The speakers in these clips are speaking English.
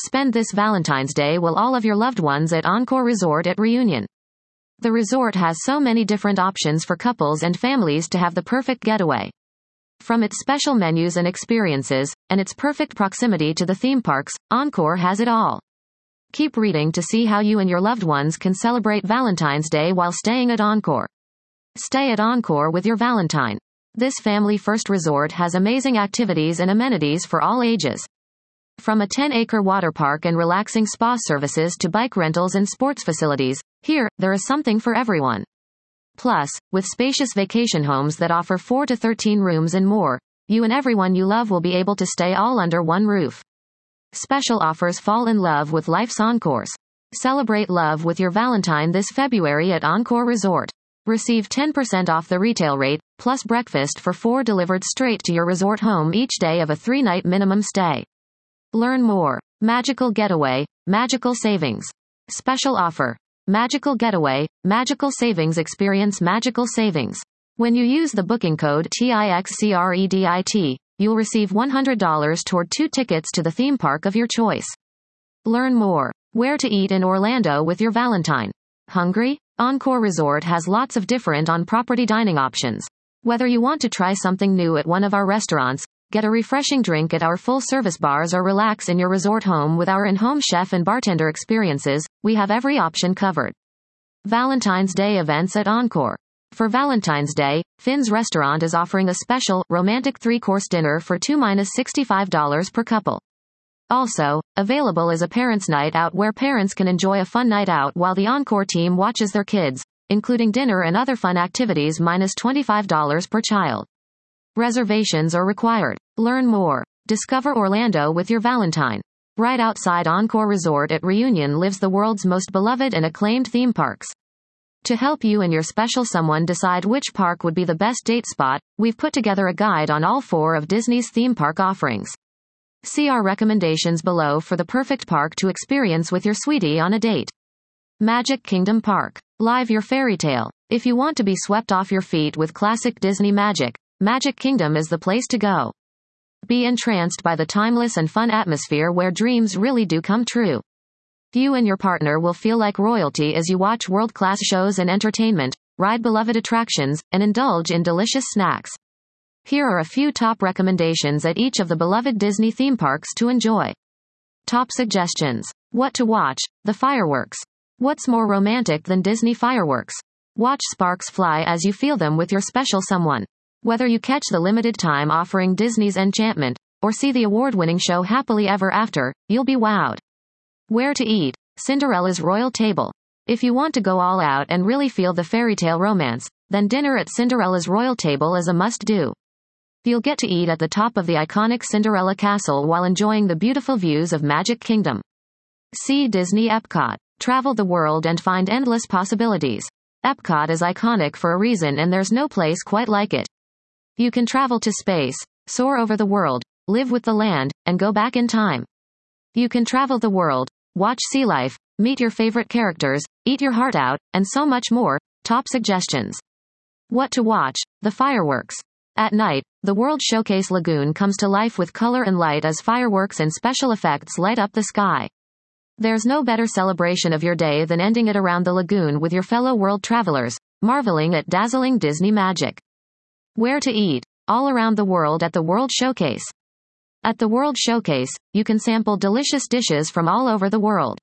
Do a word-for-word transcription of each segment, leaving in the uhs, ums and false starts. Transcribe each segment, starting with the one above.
Spend this Valentine's Day with all of your loved ones at Encore Resort at Reunion. The resort has so many different options for couples and families to have the perfect getaway. From its special menus and experiences, and its perfect proximity to the theme parks, Encore has it all. Keep reading to see how you and your loved ones can celebrate Valentine's Day while staying at Encore. Stay at Encore with your Valentine. This family-first resort has amazing activities and amenities for all ages. From a ten-acre water park and relaxing spa services to bike rentals and sports facilities, here, there is something for everyone. Plus, with spacious vacation homes that offer four to thirteen rooms and more, you and everyone you love will be able to stay all under one roof. Special offers. Fall in love with life's encores. Celebrate love with your Valentine this February at Encore Resort. Receive ten percent off the retail rate, plus breakfast for four delivered straight to your resort home each day of a three-night minimum stay. Learn more. Magical Getaway, Magical Savings. Special offer. Magical Getaway, Magical Savings. Experience magical savings. When you use the booking code T I X C R E D I T, you'll receive one hundred dollars toward two tickets to the theme park of your choice. Learn more. Where to eat in Orlando with your Valentine. Hungry? Encore Resort has lots of different on-property dining options. Whether you want to try something new at one of our restaurants, get a refreshing drink at our full-service bars, or relax in your resort home with our in-home chef and bartender experiences, we have every option covered. Valentine's Day events at Encore. For Valentine's Day, Finn's Restaurant is offering a special, romantic three-course dinner for two for sixty-five dollars per couple. Also, available is a parents' night out where parents can enjoy a fun night out while the Encore team watches their kids, including dinner and other fun activities minus twenty-five dollars per child. Reservations are required. Learn more. Discover Orlando with your Valentine. Right outside Encore Resort at Reunion lives the world's most beloved and acclaimed theme parks. To help you and your special someone decide which park would be the best date spot, we've put together a guide on all four of Disney's theme park offerings. See our recommendations below for the perfect park to experience with your sweetie on a date. Magic Kingdom Park. Live your fairy tale. If you want to be swept off your feet with classic Disney magic, Magic Kingdom is the place to go. Be entranced by the timeless and fun atmosphere where dreams really do come true. You and your partner will feel like royalty as you watch world-class shows and entertainment, ride beloved attractions, and indulge in delicious snacks. Here are a few top recommendations at each of the beloved Disney theme parks to enjoy. Top suggestions. What to watch? The fireworks. What's more romantic than Disney fireworks? Watch sparks fly as you feel them with your special someone. Whether you catch the limited time offering Disney's Enchantment, or see the award-winning show Happily Ever After, you'll be wowed. Where to eat? Cinderella's Royal Table. If you want to go all out and really feel the fairy tale romance, then dinner at Cinderella's Royal Table is a must-do. You'll get to eat at the top of the iconic Cinderella Castle while enjoying the beautiful views of Magic Kingdom. See Disney Epcot. Travel the world and find endless possibilities. Epcot is iconic for a reason, and there's no place quite like it. You can travel to space, soar over the world, live with the land, and go back in time. You can travel the world, watch sea life, meet your favorite characters, eat your heart out, and so much more. Top suggestions. What to watch? The fireworks. At night, the World Showcase Lagoon comes to life with color and light as fireworks and special effects light up the sky. There's no better celebration of your day than ending it around the lagoon with your fellow world travelers, marveling at dazzling Disney magic. Where to eat? All around the world at the World Showcase. At the World Showcase, you can sample delicious dishes from all over the world.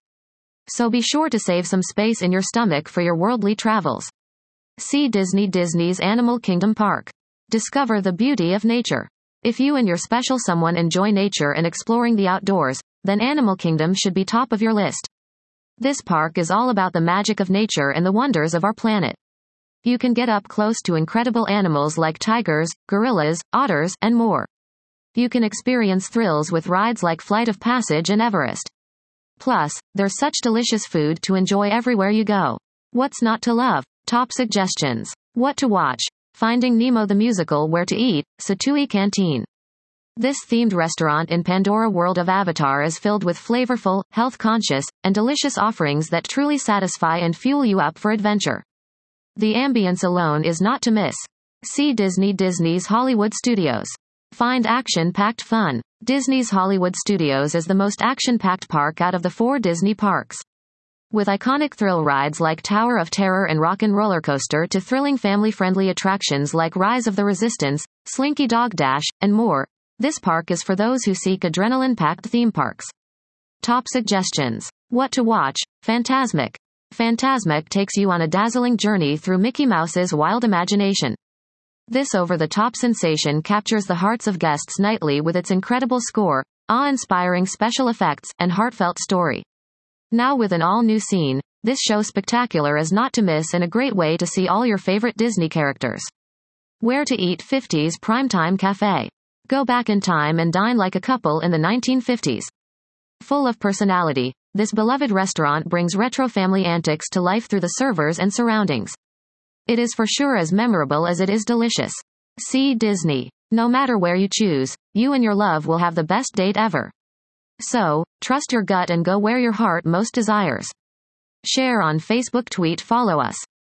So be sure to save some space in your stomach for your worldly travels. See Disney Disney's Animal Kingdom Park. Discover the beauty of nature. If you and your special someone enjoy nature and exploring the outdoors, then Animal Kingdom should be top of your list. This park is all about the magic of nature and the wonders of our planet. You can get up close to incredible animals like tigers, gorillas, otters, and more. You can experience thrills with rides like Flight of Passage and Everest. Plus, there's such delicious food to enjoy everywhere you go. What's not to love? Top suggestions. What to watch? Finding Nemo the Musical. Where to eat? Satui Canteen. This themed restaurant in Pandora World of Avatar is filled with flavorful, health-conscious, and delicious offerings that truly satisfy and fuel you up for adventure. The ambience alone is not to miss. See Disney Disney's Hollywood Studios. Find action-packed fun. Disney's Hollywood Studios is the most action-packed park out of the four Disney parks. With iconic thrill rides like Tower of Terror and Rockin' Roller Coaster to thrilling family-friendly attractions like Rise of the Resistance, Slinky Dog Dash, and more, this park is for those who seek adrenaline-packed theme parks. Top suggestions. What to watch? Fantasmic. Fantasmic takes you on a dazzling journey through Mickey Mouse's wild imagination. This over-the-top sensation captures the hearts of guests nightly with its incredible score, awe-inspiring special effects, and heartfelt story. Now with an all-new scene, this show spectacular is not to miss and a great way to see all your favorite Disney characters. Where to eat fifties Primetime Cafe. Go back in time and dine like a couple in the nineteen fifties. Full of personality, this beloved restaurant brings retro family antics to life through the servers and surroundings. It is for sure as memorable as it is delicious. See Disney. No matter where you choose, you and your love will have the best date ever. So, trust your gut and go where your heart most desires. Share on Facebook, tweet, follow us.